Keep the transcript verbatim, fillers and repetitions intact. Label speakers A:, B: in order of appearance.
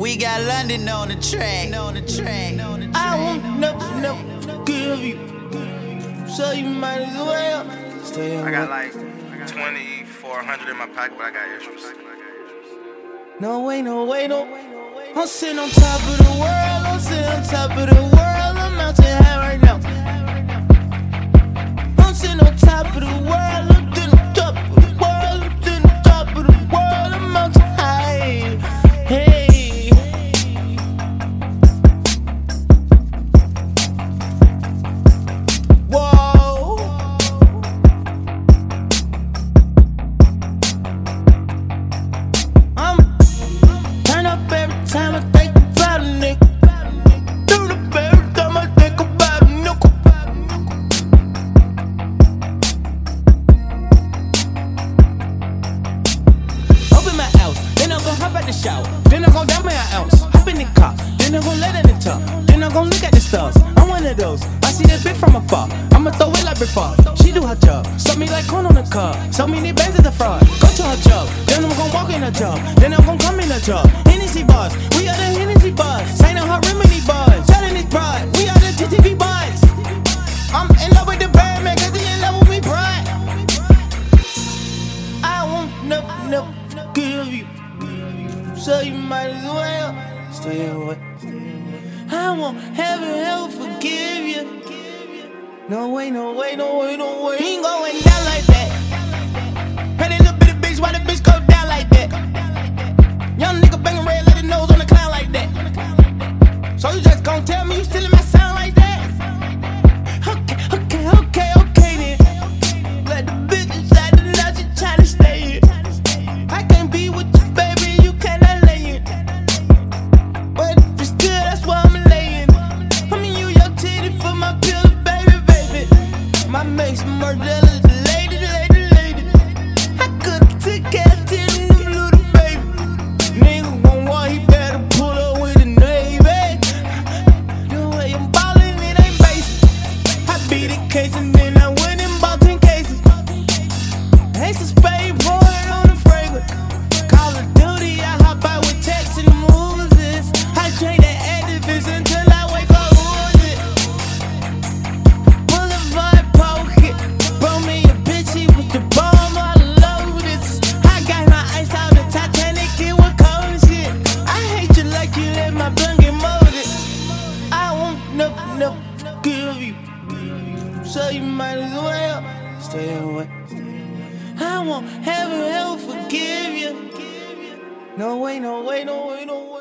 A: We got London on the track. On the track.
B: I won't never, never forgive you, so you might as well stay away.
C: I got like twenty-four hundred in my pocket, but I got extras.
B: No way, no way, no. I'm sitting on top of the world. I'm sitting on top of the world. I'm mountain high right now. I'm sitting on top of the world. I'm sitting on top of the world. I'm sitting on top of the world. I'm mountain high. Hey. Whoa. I'm turn up every time I think about a nigga. Turn up every time I think about a nigga. Open my house, then I'm gon' hop out the shower. Then I'm gon' down my ounce, hop in the car. Then I'm gon' let in the tub. Then I'm gon' look at the stars. I'm one of those. I see that bitch from afar. I'ma throw it like before. She do her job. Suck me like corn on the car. So many bands at the fraud. Go to her job. Then I'm gon' walk in her job. Then I'm gon' come in her job. Hennessy bars. We are the Hennessy bars. Sign on her remedy bars. Selling this broad. We are the T T V bars. I'm in love with the band, man, cause they in love with me, pride. I won't never, never forgive you, so you might as well stay away. I won't heaven ever forgive you. No way, no way, no way, no way. He ain't going down like that. Pretty little bitty bitch, why the bitch go down like that? Young nigga banging red, let his nose on the clown like that. So you just gon' tell me you still in my sound like that? Okay, okay, okay, okay then. Let the bitch inside the now she tryna stay in. I can't be with you, baby, you cannot lay in. But if it's good, that's why I'm laying. I'ma use your titty for my pillow, baby, baby. My mace murder, lady, lady, lady. I could've took care of ten of them little baby. Nigga gon' want, he better pull up with the Navy. The way I'm ballin', it ain't basic. I beat the case and then I went and bought ten cases. Ace of spade pouring on the fragrance. Call of Duty, I hop out with text and moves this. I train the activists until I wake up, who is it? Boulevard pocket. Bro, me a bitch, he with the bomb all loaded. I got my ice out the Titanic, it was cold and shit. I hate you like you let my blunt get molded. I won't never, never forgive you, so you might as well stay away. I won't ever, ever forgive you. No way, no way, no way, no way.